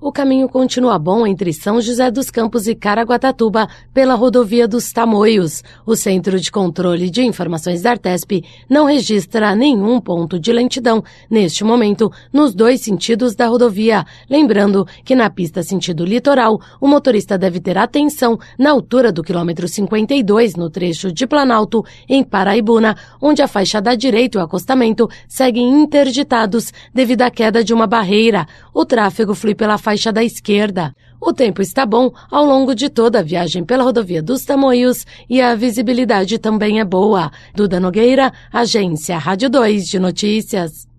O caminho continua bom entre São José dos Campos e Caraguatatuba pela rodovia dos Tamoios. O Centro de Controle de Informações da Artesp não registra nenhum ponto de lentidão neste momento nos dois sentidos da rodovia. Lembrando que na pista sentido litoral, o motorista deve ter atenção na altura do quilômetro 52 no trecho de Planalto, em Paraibuna, onde a faixa da direita e o acostamento seguem interditados devido à queda de uma barreira. O tráfego flui pela faixa da esquerda. O tempo está bom ao longo de toda a viagem pela rodovia dos Tamoios e a visibilidade também é boa. Duda Nogueira, Agência Rádio 2 de Notícias.